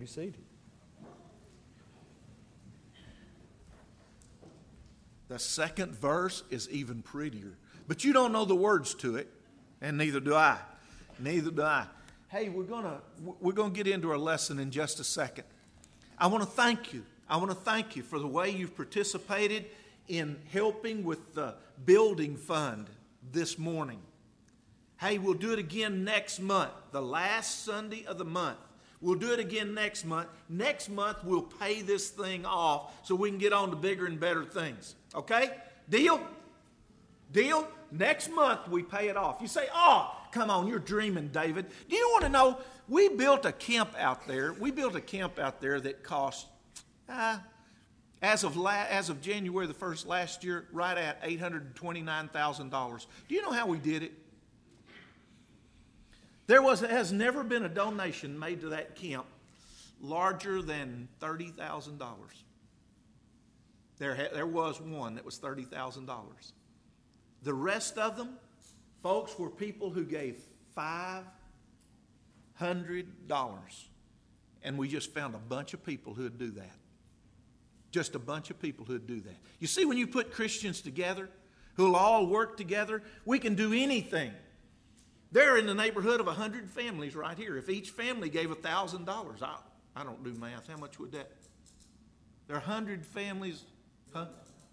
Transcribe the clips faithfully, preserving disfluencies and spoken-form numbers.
be seated. The second verse is even prettier. But you don't know the words to it, and neither do I. Neither do I. Hey, we're gonna we're gonna get into our lesson in just a second. I want to thank you. I want to thank you for the way you've participated in helping with the building fund this morning. Hey, we'll do it again next month, the last Sunday of the month. We'll do it again next month. Next month, we'll pay this thing off so we can get on to bigger and better things. Okay? Deal? Deal? Next month, we pay it off. You say, oh, come on, you're dreaming, David. Do you want to know, we built a camp out there. We built a camp out there that cost, uh, as of la- as of January the first last year, right at eight hundred twenty-nine thousand dollars. Do you know how we did it? There was has never been a donation made to that camp larger than thirty thousand dollars. There, ha- there was one that was thirty thousand dollars. The rest of them, folks, were people who gave five hundred dollars. And we just found a bunch of people who would do that. Just a bunch of people who would do that. You see, when you put Christians together, who'll all work together, we can do anything. They're in the neighborhood of one hundred families right here. If each family gave one thousand dollars, I, I don't do math. How much would that? There are one hundred families, huh?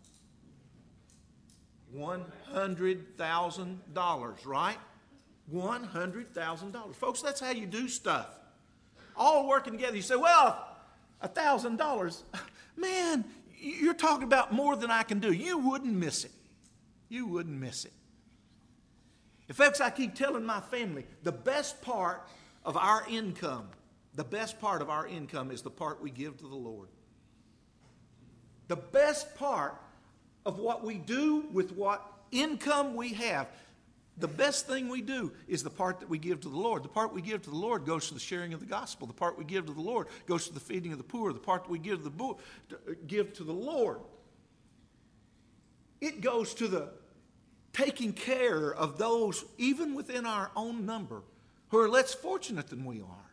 one hundred thousand dollars, right? one hundred thousand dollars. Folks, that's how you do stuff. All working together. You say, well, one thousand dollars. Man, you're talking about more than I can do. You wouldn't miss it. You wouldn't miss it. In fact, I keep telling my family, the best part of our income, the best part of our income is the part we give to the Lord. The best part of what we do with what income we have, the best thing we do is the part that we give to the Lord. The part we give to the Lord goes to the sharing of the gospel. The part we give to the Lord goes to the feeding of the poor. The part that we give to the, bo- to, uh, give to the Lord, it goes to the taking care of those, even within our own number, who are less fortunate than we are.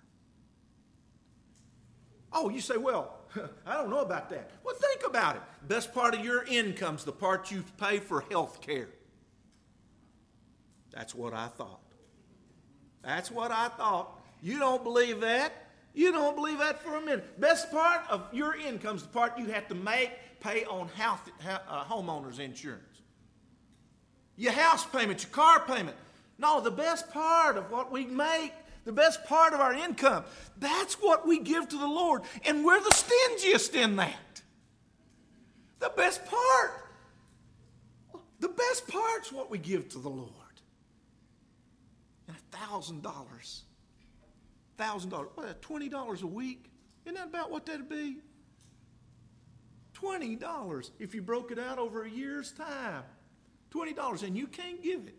Oh, you say, well, I don't know about that. Well, think about it. Best part of your income's the part you pay for health care. That's what I thought. That's what I thought. You don't believe that? You don't believe that for a minute. Best part of your income's the part you have to make, pay on house, uh, homeowners insurance. Your house payment, your car payment. No, the best part of what we make, the best part of our income, that's what we give to the Lord. And we're the stingiest in that. The best part. The best part's what we give to the Lord. And a thousand dollars. Thousand dollars. What, twenty dollars a week? Isn't that about what that'd be? Twenty dollars if you broke it out over a year's time. Twenty dollars, and you can't give it.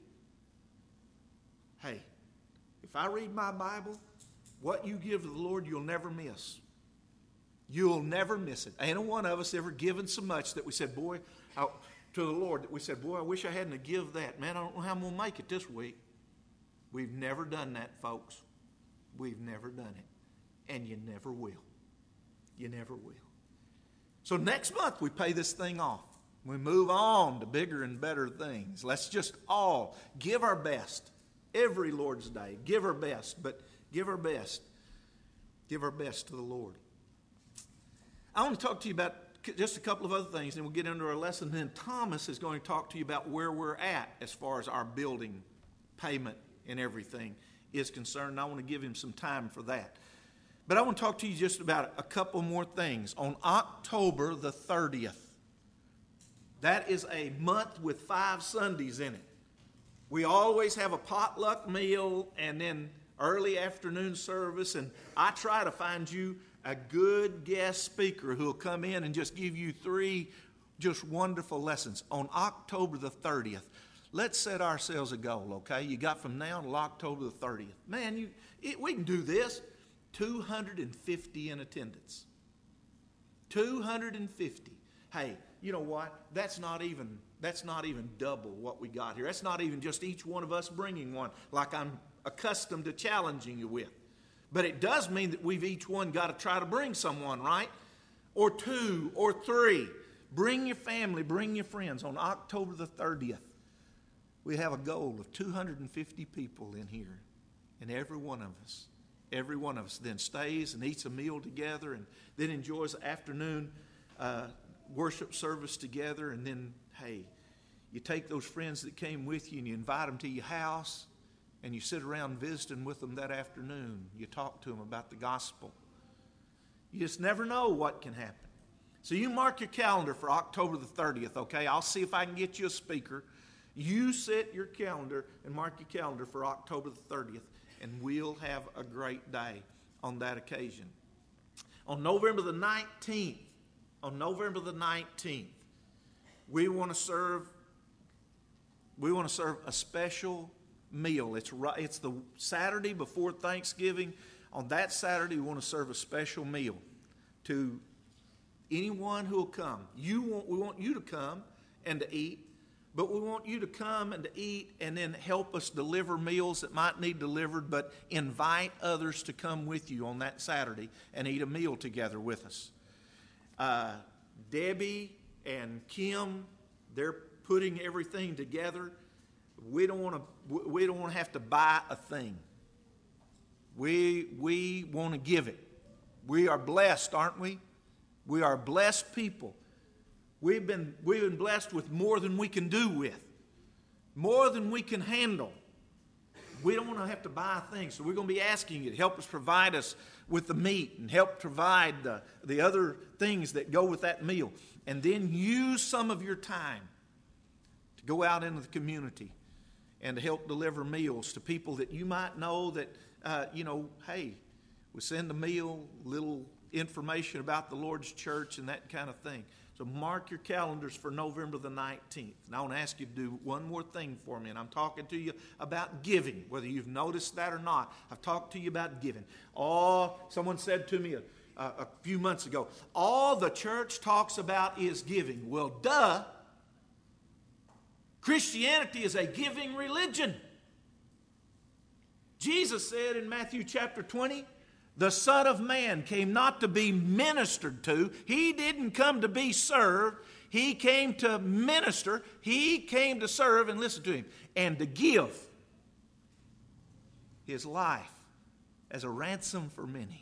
Hey, if I read my Bible, what you give to the Lord, you'll never miss. You'll never miss it. Ain't one of us ever given so much that we said, boy, I, to the Lord, that we said, boy, I wish I hadn't have give that. Man, I don't know how I'm going to make it this week. We've never done that, folks. We've never done it. And you never will. You never will. So next month, we pay this thing off. We move on to bigger and better things. Let's just all give our best. Every Lord's Day, give our best. But give our best. Give our best to the Lord. I want to talk to you about just a couple of other things, and we'll get into our lesson. Then Thomas is going to talk to you about where we're at as far as our building payment and everything is concerned. I want to give him some time for that. But I want to talk to you just about a couple more things. On October the thirtieth, that is a month with five Sundays in it. We always have a potluck meal and then early afternoon service, and I try to find you a good guest speaker who will come in and just give you three just wonderful lessons. On October the thirtieth, let's set ourselves a goal, okay? You got from now till October the thirtieth. Man, you it, we can do this. two hundred fifty in attendance. two hundred fifty. Hey, you know what? That's not even that's not even double what we got here. That's not even just each one of us bringing one like I'm accustomed to challenging you with. But it does mean that we've each one got to try to bring someone, right? Or two, or three. Bring your family, bring your friends. On October the thirtieth, we have a goal of two hundred fifty people in here. And every one of us, every one of us then stays and eats a meal together and then enjoys the afternoon uh, worship service together. And then, hey, you take those friends that came with you and you invite them to your house and you sit around visiting with them that afternoon. You talk to them about the gospel. You just never know what can happen. So you mark your calendar for October the thirtieth, okay? I'll see if I can get you a speaker. You set your calendar and mark your calendar for October the thirtieth, and we'll have a great day on that occasion. On November the nineteenth, on November the nineteenth, we want to serve, we want to serve a special meal. It's right, it's the Saturday before Thanksgiving. On that Saturday, we want to serve a special meal to anyone who will come. You want, we want you to come and to eat, but we want you to come and to eat and then help us deliver meals that might need delivered, but invite others to come with you on that Saturday and eat a meal together with us. Uh, Debbie and Kim, they're putting everything together. We don't want to. We don't want to have to buy a thing. We we want to give it. We are blessed, aren't we? We are blessed people. We've been we've been blessed with more than we can do with, more than we can handle. We don't want to have to buy things, so we're going to be asking you to help us provide us with the meat and help provide the, the other things that go with that meal, and then use some of your time to go out into the community and to help deliver meals to people that you might know that, uh, you know, hey, we send a meal, little information about the Lord's church and that kind of thing. So mark your calendars for November the nineteenth. And I want to ask you to do one more thing for me. And I'm talking to you about giving, whether you've noticed that or not. I've talked to you about giving. Oh, someone said to me a, a few months ago, all the church talks about is giving. Well, duh. Christianity is a giving religion. Jesus said in Matthew chapter twenty, the Son of Man came not to be ministered to. He didn't come to be served. He came to minister. He came to serve, and listen to him, and to give his life as a ransom for many.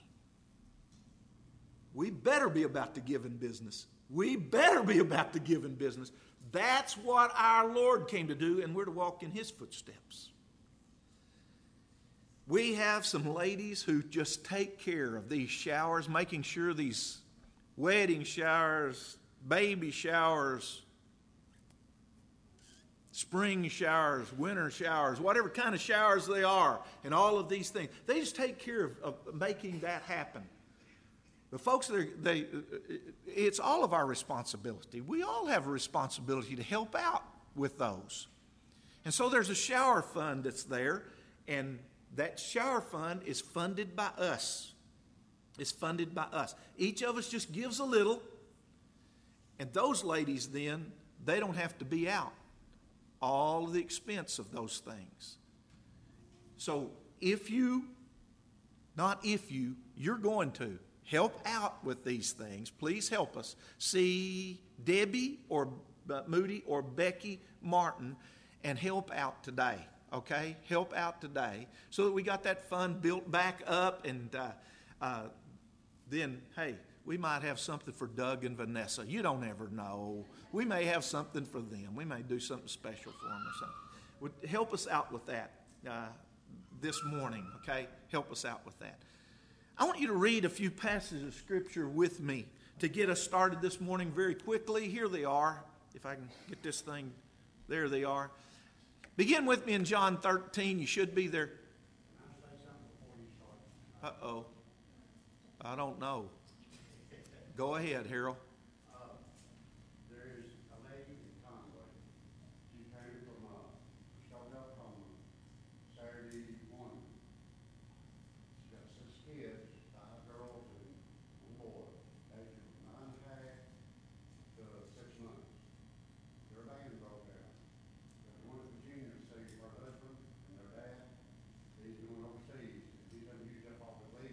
We better be about the giving business. We better be about the giving business. That's what our Lord came to do, and we're to walk in his footsteps. We have some ladies who just take care of these showers, making sure these wedding showers, baby showers, spring showers, winter showers, whatever kind of showers they are, and all of these things. They just take care of, of making that happen. But folks, they, it's all of our responsibility. We all have a responsibility to help out with those. And so there's a shower fund that's there, and that shower fund is funded by us. It's funded by us. Each of us just gives a little, and those ladies then, they don't have to be out all of the expense of those things. So if you, not if you, you're going to help out with these things, please help us. See Debbie or uh, Moody or Becky Martin and help out today. Okay, help out today so that we got that fund built back up, and uh, uh, then, hey, we might have something for Doug and Vanessa. You don't ever know. We may have something for them. We may do something special for them or something. Would help us out with that uh, this morning, okay? Help us out with that. I want you to read a few passages of Scripture with me to get us started this morning very quickly. Here they are. If I can get this thing, there they are. Begin with me in John thirteen. You should be there. Uh-oh. I don't know. Go ahead, Harold. Uh, there is a lady in Conway. She came from uh, Showed up on Saturday morning. She got six kids, five girls and one boy, aged from nine and a half to six months. Their van broke down. They wanted Virginia to see her husband and their dad. He's going overseas. He's going to use up all the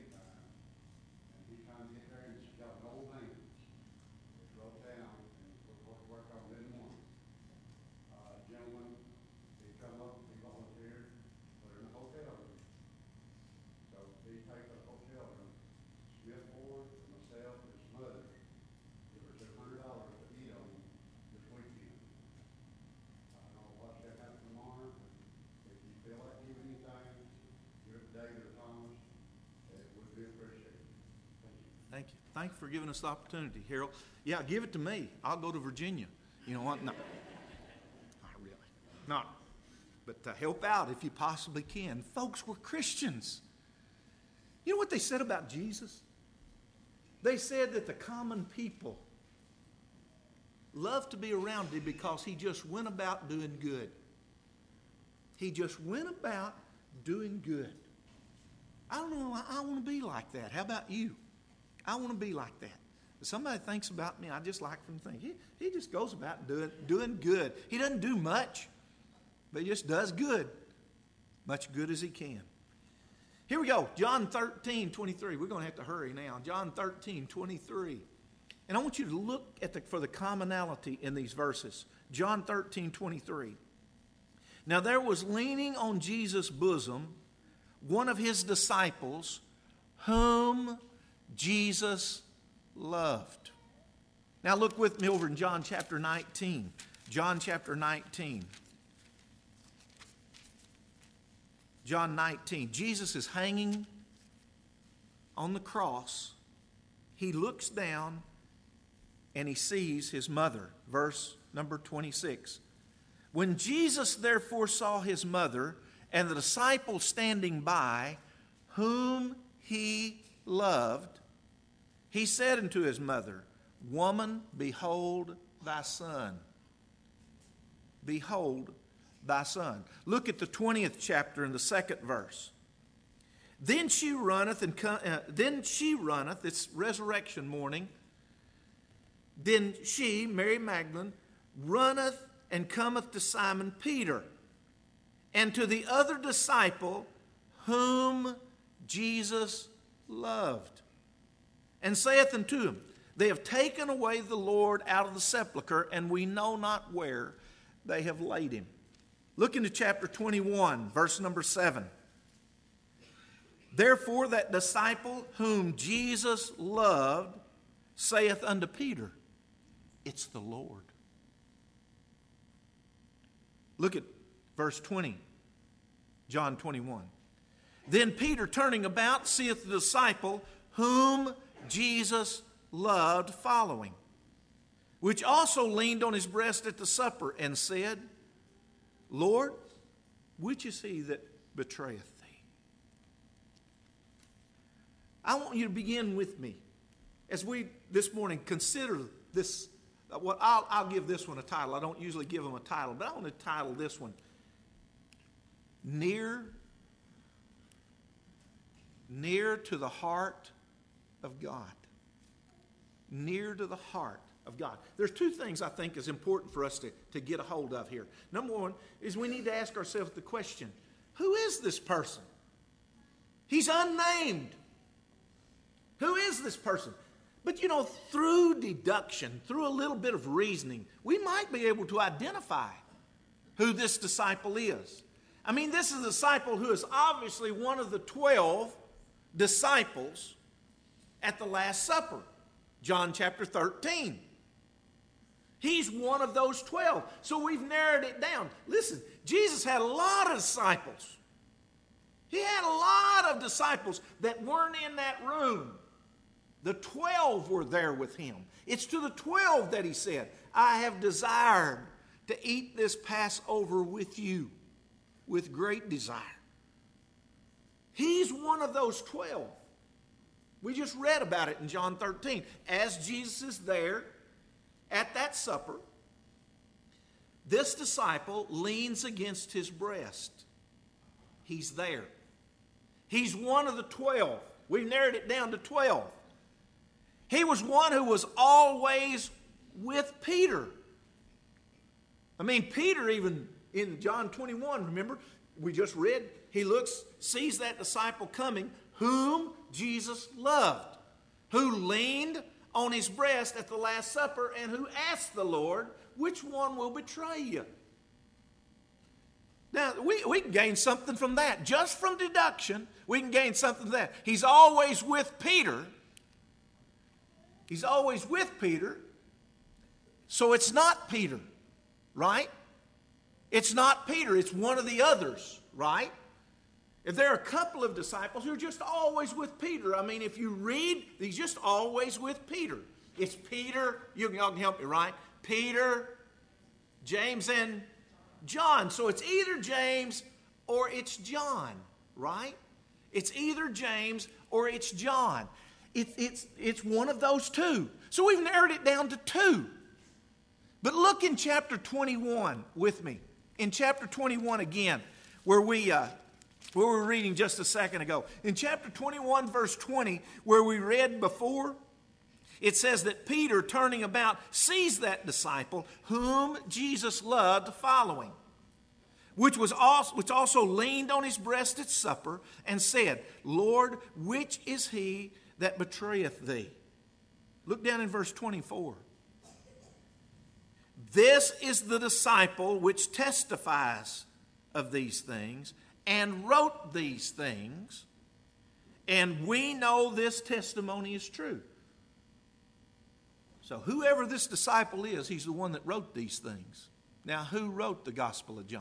Thank you for giving us the opportunity, Harold. Yeah, give it to me. I'll go to Virginia. You know what? No. Not really. Not. But uh, help out if you possibly can. Folks, we're Christians. You know what they said about Jesus? They said that the common people loved to be around him because he just went about doing good. He just went about doing good. I don't know, I, I want to be like that. How about you? I want to be like that. If somebody thinks about me, I just like them to think. He, he just goes about doing, doing good. He doesn't do much, but he just does good. Much good as he can. Here we go. John thirteen, twenty-three. We're going to have to hurry now. John thirteen, twenty-three. And I want you to look at the, for the commonality in these verses. John thirteen, twenty-three. Now there was leaning on Jesus' bosom one of his disciples whom Jesus loved. Now look with me over in John chapter nineteen. John chapter nineteen. John nineteen. Jesus is hanging on the cross. He looks down and he sees his mother. Verse number twenty-six. When Jesus therefore saw his mother and the disciple standing by, whom he loved, he said unto his mother, Woman, behold thy son. Behold thy son. Look at the twentieth chapter in the second verse. Then she runneth, and co- uh, then she runneth, it's resurrection morning. Then she, Mary Magdalene, runneth and cometh to Simon Peter, and to the other disciple whom Jesus loved, and saith unto him, They have taken away the Lord out of the sepulchre, and we know not where they have laid him. Look into chapter twenty-one, verse number seven. Therefore that disciple whom Jesus loved saith unto Peter, It's the Lord. Look at verse twenty, John twenty-one. Then Peter, turning about, seeth the disciple whom Jesus loved following, which also leaned on his breast at the supper, and said, Lord, which is he that betrayeth thee? I want you to begin with me as we this morning consider this. What I'll, I'll give this one a title. I don't usually give them a title, but I want to title this one, Near, Near to the Heart of God. Near to the heart of God. There's two things I think is important for us to, to get a hold of here. Number one is we need to ask ourselves the question, who is this person? He's unnamed. Who is this person? But you know, through deduction, through a little bit of reasoning, we might be able to identify who this disciple is. I mean, this is a disciple who is obviously one of the twelve disciples at the Last Supper. John chapter thirteen. He's one of those twelve. So we've narrowed it down. Listen, Jesus had a lot of disciples. He had a lot of disciples that weren't in that room. The twelve were there with him. It's to the twelve that he said, I have desired to eat this Passover with you with great desire. He's one of those twelve. We just read about it in John thirteen. As Jesus is there at that supper, this disciple leans against his breast. He's there. He's one of the twelve. We've narrowed it down to twelve. He was one who was always with Peter. I mean, Peter even in John twenty-one, remember, we just read, he looks, sees that disciple coming, whom Jesus loved, who leaned on his breast at the Last Supper and who asked the Lord, which one will betray you? Now, we, we can gain something from that. Just from deduction, we can gain something from that. He's always with Peter. He's always with Peter. So it's not Peter, right? It's not Peter. It's one of the others, right? If there are a couple of disciples who are just always with Peter. I mean, if you read, he's just always with Peter. It's Peter, you y'all can help me, right? Peter, James, and John. So it's either James or it's John, right? It's either James or it's John. It, it's, it's one of those two. So we've narrowed it down to two. But look in chapter twenty-one with me. In chapter twenty-one again, where we... Uh, where we were reading just a second ago. In chapter twenty-one, verse twenty, where we read before, it says that Peter, turning about, sees that disciple whom Jesus loved following, which was also, which also leaned on his breast at supper and said, Lord, which is he that betrayeth thee? Look down in verse twenty-four. This is the disciple which testifies of these things, and wrote these things, and we know this testimony is true. So whoever this disciple is, he's the one that wrote these things. Now, who wrote the Gospel of John?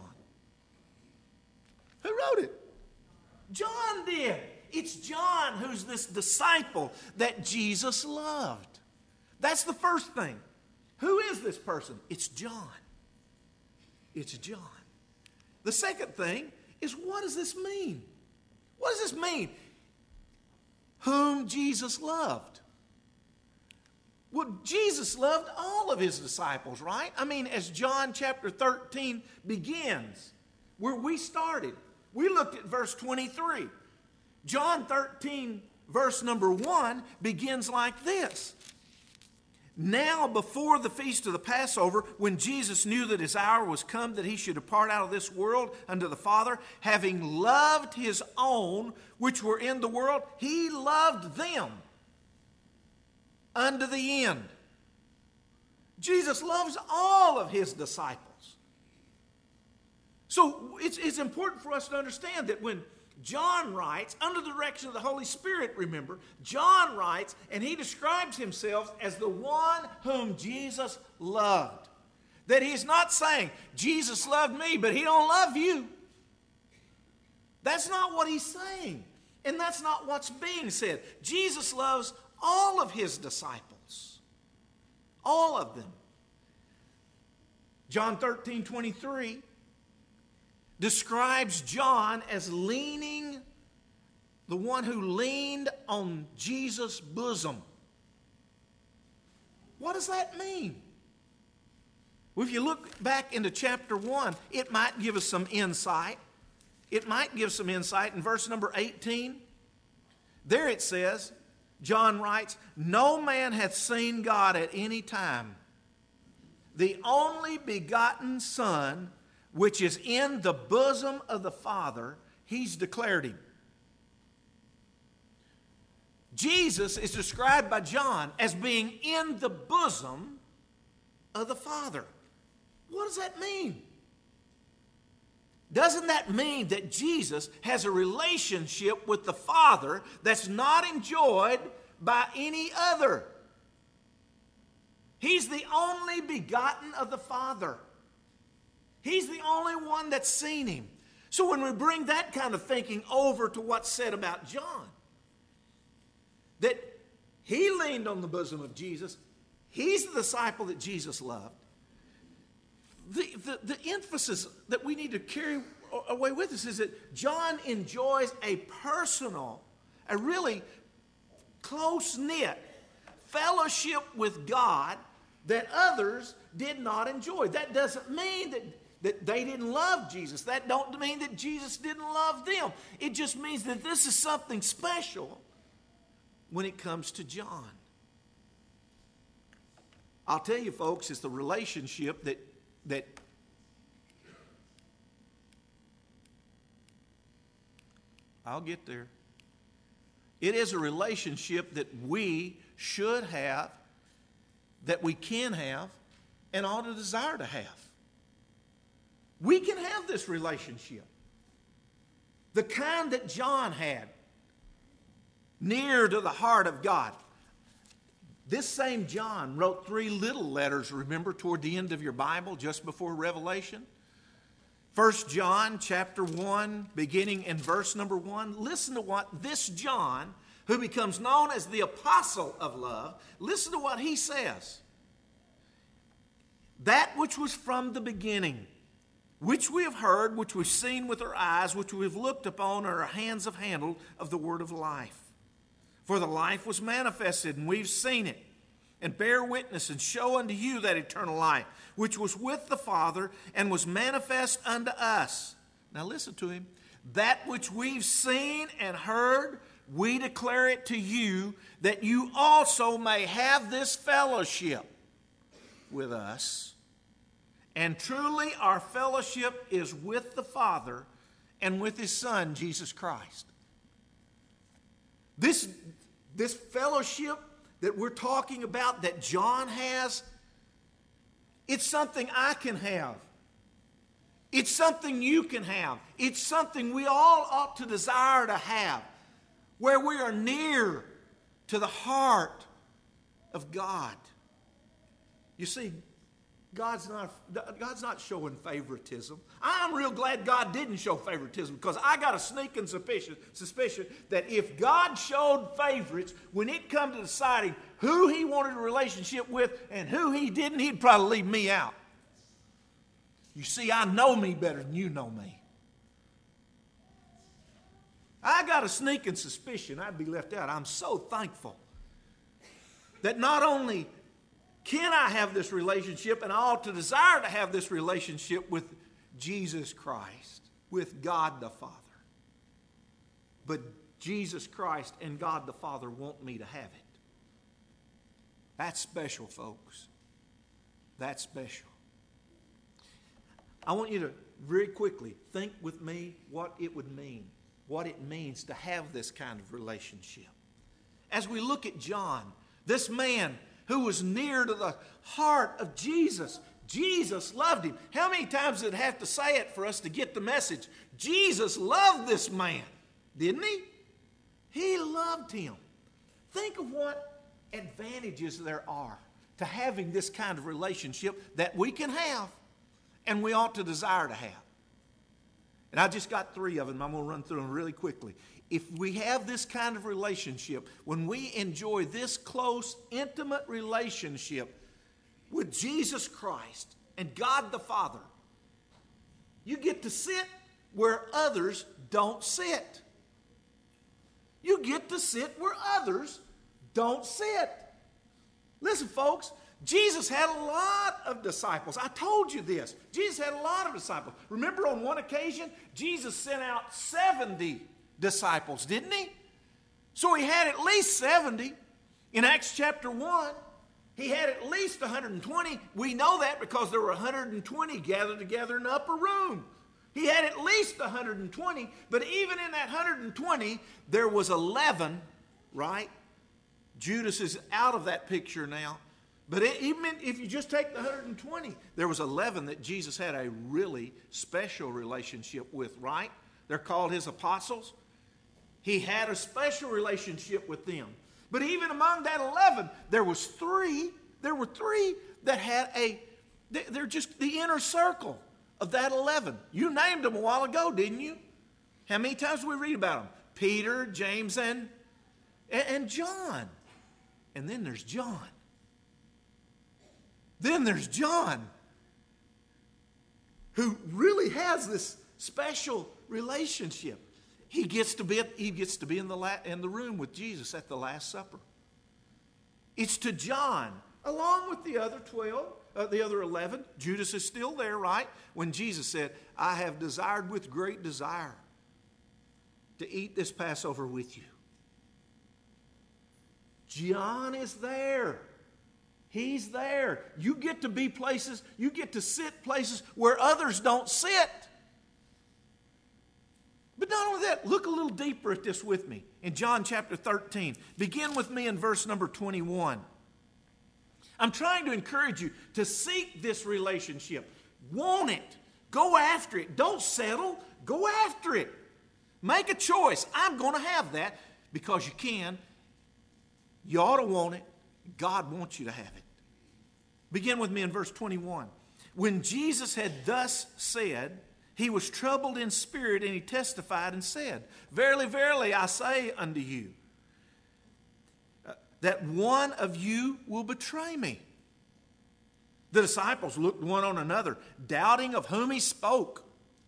Who wrote it? John did. It's John who's this disciple that Jesus loved. That's the first thing. Who is this person? It's John. It's John. The second thing is, what does this mean? What does this mean? Whom Jesus loved. Well, Jesus loved all of his disciples, right? I mean, as John chapter thirteen begins, where we started, we looked at verse twenty-three. John thirteen, verse number one, begins like this. Now, before the feast of the Passover, when Jesus knew that his hour was come that he should depart out of this world unto the Father, having loved his own which were in the world, he loved them unto the end. Jesus loves all of his disciples. So it's, it's important for us to understand that when John writes, under the direction of the Holy Spirit, remember, John writes, and he describes himself as the one whom Jesus loved. That he's not saying, Jesus loved me, but he don't love you. That's not what he's saying. And that's not what's being said. Jesus loves all of his disciples. All of them. John thirteen twenty-three describes John as leaning, the one who leaned on Jesus' bosom. What does that mean? Well, if you look back into chapter one, it might give us some insight. It might give some insight. In verse number eighteen, there it says, John writes, no man hath seen God at any time. The only begotten Son, which is in the bosom of the Father, he's declared him. Jesus is described by John as being in the bosom of the Father. What does that mean? Doesn't that mean that Jesus has a relationship with the Father that's not enjoyed by any other? He's the only begotten of the Father. He's the only one that's seen him. So when we bring that kind of thinking over to what's said about John, that he leaned on the bosom of Jesus, he's the disciple that Jesus loved. The, the, the emphasis that we need to carry away with us is that John enjoys a personal, a really close-knit fellowship with God that others did not enjoy. That doesn't mean that that they didn't love Jesus. That don't mean that Jesus didn't love them. It just means that this is something special when it comes to John. I'll tell you, folks, it's the relationship that that I'll get there. It is a relationship that we should have, that we can have, and ought to desire to have. We can have this relationship. The kind that John had, near to the heart of God. This same John wrote three little letters, remember, toward the end of your Bible, just before Revelation. First John chapter one, beginning in verse number one. Listen to what this John, who becomes known as the apostle of love, listen to what he says. That which was from the beginning, which we have heard, which we've seen with our eyes, which we have looked upon, and our hands have handled of the word of life. For the life was manifested, and we've seen it, and bear witness, and show unto you that eternal life, which was with the Father, and was manifest unto us. Now listen to him. That which we've seen and heard, we declare it to you, that you also may have this fellowship with us. And truly our fellowship is with the Father and with His Son, Jesus Christ. This, this fellowship that we're talking about, that John has, it's something I can have. It's something you can have. It's something we all ought to desire to have, where we are near to the heart of God. You see, God's not, God's not showing favoritism. I'm real glad God didn't show favoritism, because I got a sneaking suspicion, suspicion that if God showed favorites when it come to deciding who He wanted a relationship with and who He didn't, He'd probably leave me out. You see, I know me better than you know me. I got a sneaking suspicion I'd be left out. I'm so thankful that not only can I have this relationship, and I ought to desire to have this relationship with Jesus Christ, with God the Father, but Jesus Christ and God the Father want me to have it. That's special, folks. That's special. I want you to very quickly think with me what it would mean, what it means to have this kind of relationship. As we look at John, this man who was near to the heart of Jesus. Jesus loved him. How many times did it have to say it for us to get the message? Jesus loved this man, didn't he? He loved him. Think of what advantages there are to having this kind of relationship that we can have and we ought to desire to have. And I just got three of them. I'm going to run through them really quickly. If we have this kind of relationship, when we enjoy this close, intimate relationship with Jesus Christ and God the Father, you get to sit where others don't sit. You get to sit where others don't sit. Listen, folks, Jesus had a lot of disciples. I told you this. Jesus had a lot of disciples. Remember on one occasion, Jesus sent out seventy disciples, didn't he? So he had at least seventy. In Acts chapter one, he had at least one hundred twenty. We know that because there were one hundred twenty gathered together in the upper room. He had at least one hundred twenty, but even in that one hundred twenty, there was eleven, right? Judas is out of that picture now. But even if you just take the one hundred twenty, there was eleven that Jesus had a really special relationship with, right? They're called His apostles. He had a special relationship with them. But even among that eleven, there was three, there were three that had a, they're just the inner circle of that eleven. You named them a while ago, didn't you? How many times do we read about them? Peter, James, and, and John. And then there's John. Then there's John, who really has this special relationship. He gets to be, he gets to be in the, la, in the room with Jesus at the Last Supper. It's to John, along with the other twelve, uh, the other eleven. Judas is still there, right? When Jesus said, I have desired with great desire to eat this Passover with you. John is there. He's there. You get to be places, you get to sit places where others don't sit. But not only that, look a little deeper at this with me. In John chapter thirteen, begin with me in verse number twenty-one. I'm trying to encourage you to seek this relationship. Want it. Go after it. Don't settle. Go after it. Make a choice. I'm going to have that because you can. You ought to want it. God wants you to have it. Begin with me in verse twenty-one. When Jesus had thus said, He he was troubled in spirit, and he testified and said, Verily, verily, I say unto you, uh, that one of you will betray me. The disciples looked one on another, doubting of whom he spoke.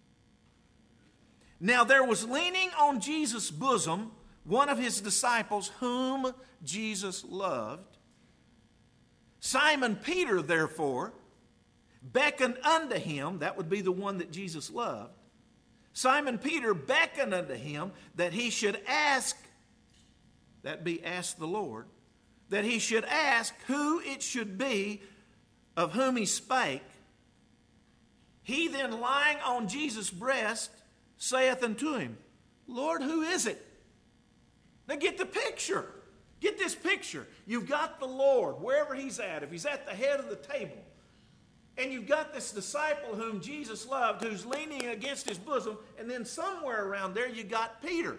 Now there was leaning on Jesus' bosom one of his disciples whom Jesus loved. Simon Peter, therefore, beckoned unto him, that would be the one that Jesus loved. Simon Peter beckoned unto him that he should ask, that be ask the Lord, that he should ask who it should be of whom he spake. He then, lying on Jesus' breast, saith unto him, Lord, who is it? Now get the picture. Get this picture. You've got the Lord, wherever he's at, if he's at the head of the table, and you've got this disciple whom Jesus loved, who's leaning against his bosom, and then somewhere around there you got Peter.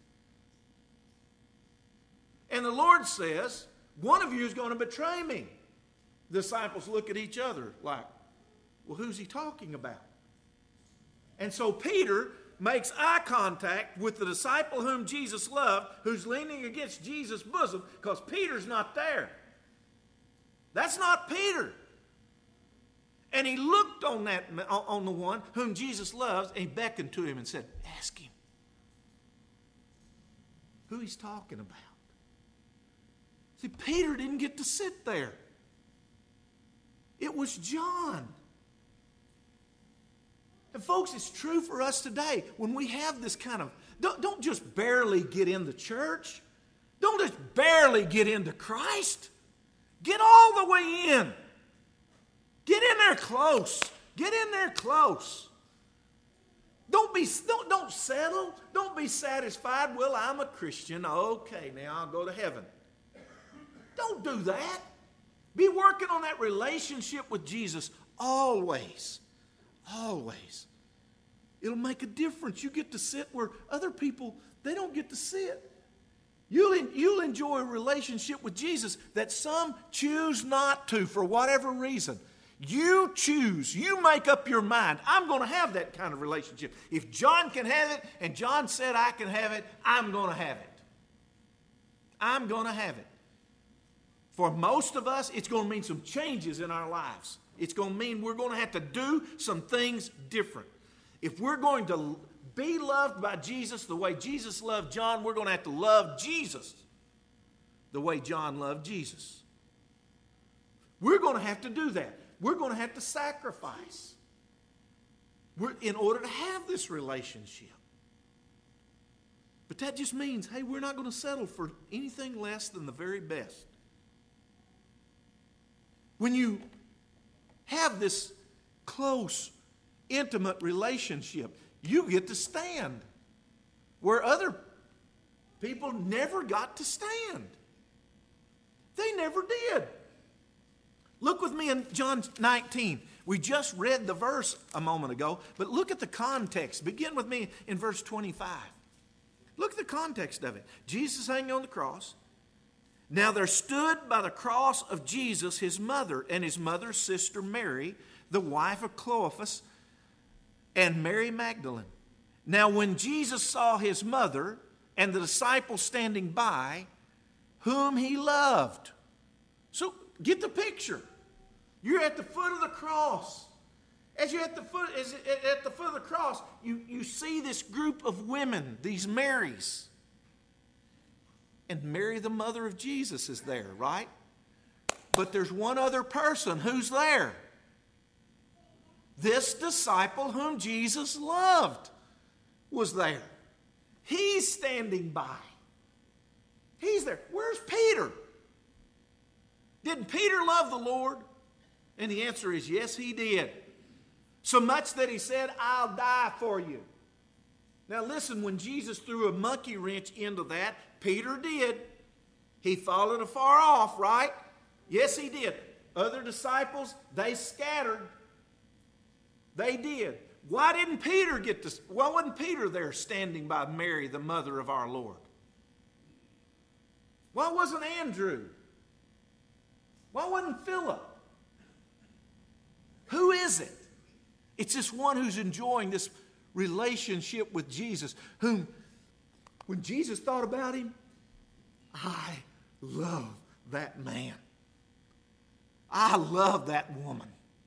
And the Lord says, one of you is going to betray me. The disciples look at each other like, well, who's he talking about? And so Peter makes eye contact with the disciple whom Jesus loved, who's leaning against Jesus' bosom, because Peter's not there. That's not Peter. And he looked on that on the one whom Jesus loves, and he beckoned to him and said, ask him who he's talking about. See, Peter didn't get to sit there. It was John. And folks, it's true for us today. When we have this kind of, don't, don't just barely get into church. Don't just barely get into Christ. Get all the way in. Get in there close. Get in there close. Don't be don't, don't settle. Don't be satisfied. Well, I'm a Christian. Okay, now I'll go to heaven. Don't do that. Be working on that relationship with Jesus always. Always. It'll make a difference. You get to sit where other people, they don't get to sit. You'll, you'll enjoy a relationship with Jesus that some choose not to for whatever reason. You choose. You make up your mind. I'm going to have that kind of relationship. If John can have it and John said I can have it, I'm going to have it. I'm going to have it. For most of us, it's going to mean some changes in our lives. It's going to mean we're going to have to do some things different. If we're going to be loved by Jesus the way Jesus loved John, we're going to have to love Jesus the way John loved Jesus. We're going to have to do that. We're going to have to sacrifice we're, in order to have this relationship. But that just means, hey, we're not going to settle for anything less than the very best. When you have this close, intimate relationship, you get to stand where other people never got to stand. They never did. Look with me in John nineteen. We just read the verse a moment ago, but look at the context. Begin with me in verse twenty-five. Look at the context of it. Jesus hanging on the cross. Now there stood by the cross of Jesus his mother and his mother's sister Mary, the wife of Clopas, and Mary Magdalene. Now when Jesus saw his mother and the disciples standing by, whom he loved. So get the picture. You're at the foot of the cross. As you're at the foot, as at the foot of the cross, you, you see this group of women, these Marys. And Mary, the mother of Jesus, is there, right? But there's one other person who's there. This disciple whom Jesus loved was there. He's standing by. He's there. Where's Peter? Didn't Peter love the Lord? And the answer is yes, he did. So much that he said, I'll die for you. Now listen, when Jesus threw a monkey wrench into that, Peter did. He followed afar off, right? Yes, he did. Other disciples, they scattered. They did. Why didn't Peter get to, why wasn't Peter there standing by Mary, the mother of our Lord? Why wasn't Andrew? Why wasn't Philip? Who is it? It's this one who's enjoying this relationship with Jesus, whom, when Jesus thought about him, I love that man. I love that woman.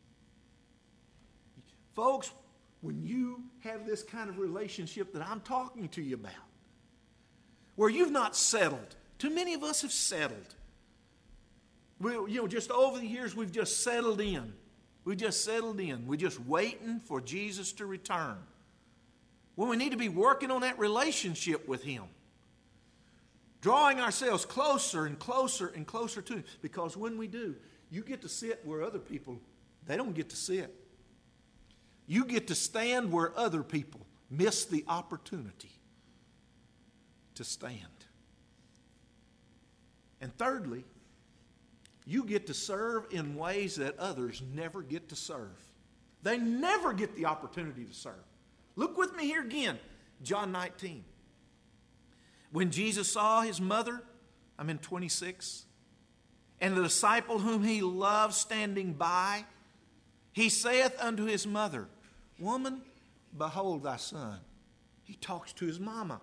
Folks, when you have this kind of relationship that I'm talking to you about, where you've not settled, too many of us have settled. We, you know, just over the years, we've just settled in. We've just settled in. We're just waiting for Jesus to return. Well, we need to be working on that relationship with him. Drawing ourselves closer and closer and closer to him. Because when we do, you get to sit where other people, they don't get to sit. You get to stand where other people miss the opportunity to stand. And thirdly, you get to serve in ways that others never get to serve. They never get the opportunity to serve. Look with me here again, John nineteen. When Jesus saw his mother, I'm in twenty-six, and the disciple whom he loved standing by, he saith unto his mother, Woman, behold thy son. He talks to his mama.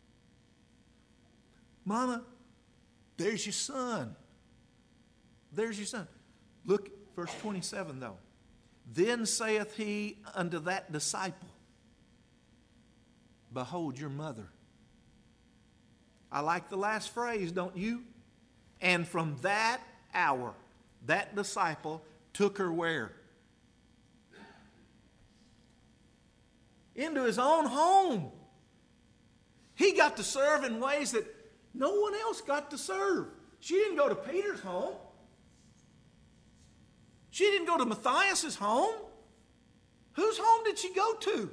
Mama, there's your son. There's your son. Look, verse twenty-seven though. Then saith he unto that disciple, Behold your mother. I like the last phrase, don't you? And from that hour, that disciple took her where? Into his own home. He got to serve in ways that no one else got to serve. She didn't go to Peter's home. She didn't go to Matthias's home. Whose home did she go to?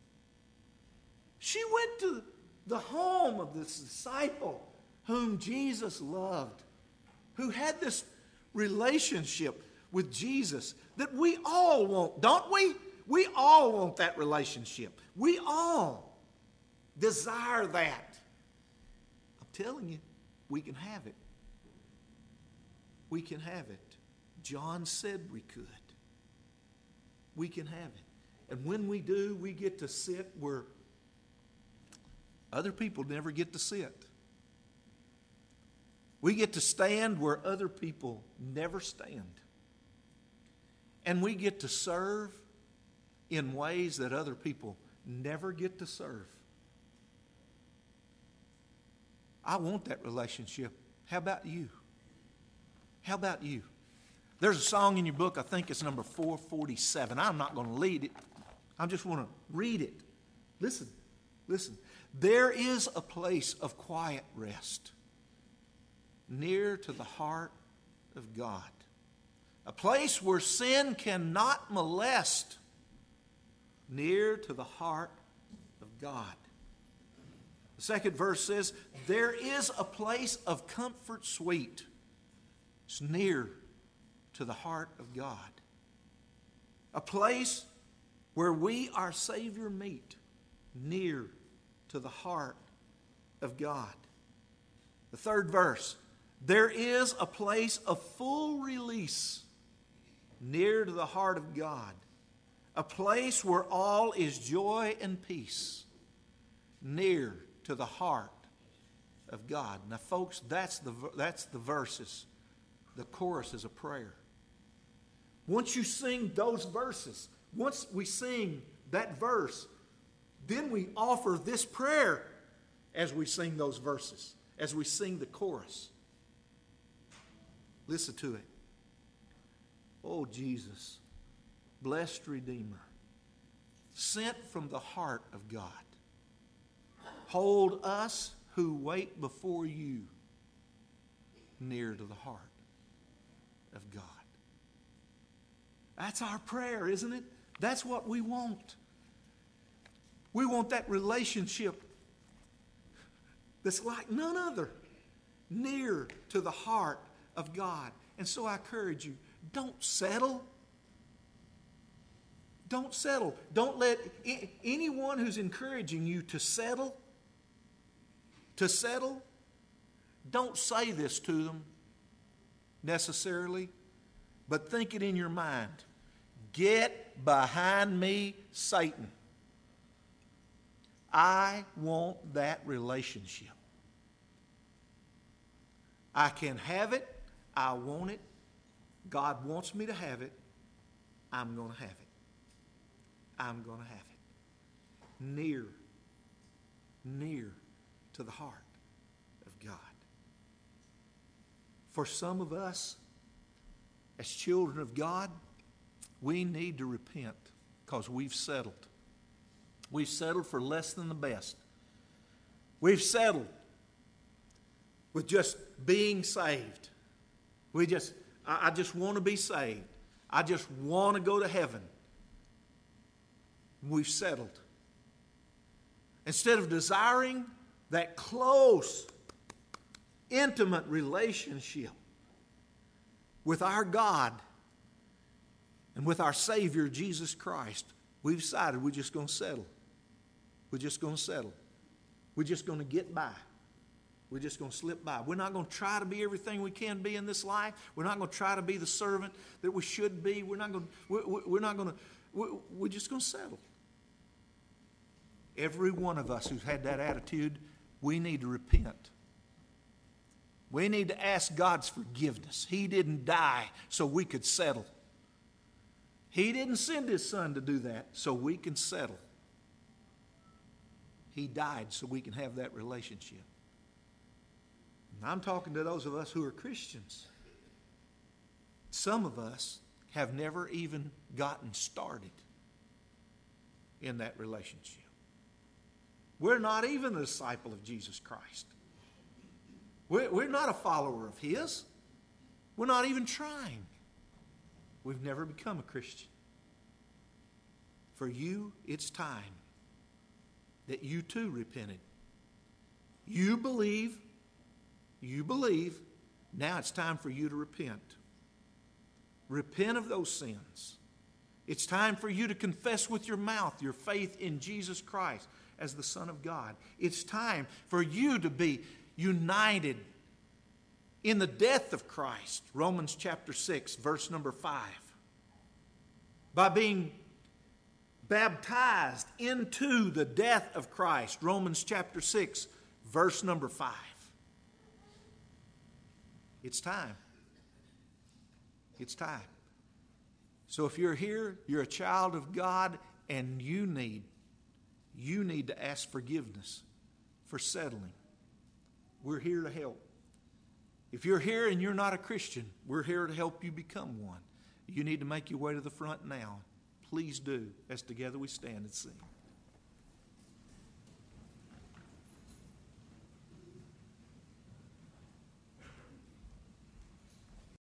She went to the home of this disciple whom Jesus loved, who had this relationship with Jesus that we all want, don't we? We all want that relationship. We all desire that. I'm telling you, we can have it. We can have it. John said we could. We can have it. And when we do, we get to sit where other people never get to sit. We get to stand where other people never stand. And we get to serve in ways that other people never get to serve. I want that relationship. How about you? How about you? There's a song in your book, I think it's number four forty-seven. I'm not going to lead it. I just want to read it. Listen, listen. There is a place of quiet rest near to the heart of God. A place where sin cannot molest, near to the heart of God. The second verse says, there is a place of comfort sweet. It's near to the heart of God. A place where we, our Savior, meet, near to the heart of God. The third verse, there is a place of full release, near to the heart of God. A place where all is joy and peace, near to the heart of God. Now, folks, that's the, that's the verses. The chorus is a prayer. Once you sing those verses, once we sing that verse, then we offer this prayer as we sing those verses, as we sing the chorus. Listen to it. Oh, Jesus, blessed Redeemer, sent from the heart of God, hold us who wait before you near to the heart of God. That's our prayer, isn't it? That's what we want. We want that relationship that's like none other, near to the heart of God. And so I encourage you, don't settle. Don't settle. Don't let anyone who's encouraging you to settle, to settle, don't say this to them necessarily, but think it in your mind. Get behind me, Satan. I want that relationship. I can have it. I want it. God wants me to have it. I'm going to have it. I'm going to have it. Near, near to the heart of God. For some of us, as children of God, we need to repent because we've settled. We've settled for less than the best. We've settled with just being saved. We just, I, I just want to be saved. I just want to go to heaven. We've settled. Instead of desiring that close, intimate relationship with our God and with our Savior, Jesus Christ, we've decided we're just going to settle. We're just going to settle. We're just going to get by. We're just going to slip by. We're not going to try to be everything we can be in this life. We're not going to try to be the servant that we should be. We're not going to, we're, we're not going to, we're, we're just going to settle. Every one of us who's had that attitude, we need to repent. We need to ask God's forgiveness. He didn't die so we could settle. He didn't send His Son to do that so we can settle. He died so we can have that relationship. And I'm talking to those of us who are Christians. Some of us have never even gotten started in that relationship. We're not even a disciple of Jesus Christ. We're, we're not a follower of His. We're not even trying. We've never become a Christian. For you, it's time that you too repented. You believe, you believe, now it's time for you to repent. Repent of those sins. It's time for you to confess with your mouth your faith in Jesus Christ as the Son of God. It's time for you to be united in the death of Christ. Romans chapter six, verse number five. By being baptized into the death of Christ. Romans chapter six, verse number five. It's time. It's time. So if you're here, you're a child of God, and you need, you need to ask forgiveness for settling. We're here to help. If you're here and you're not a Christian, we're here to help you become one. You need to make your way to the front now. Please do, as together we stand and sing.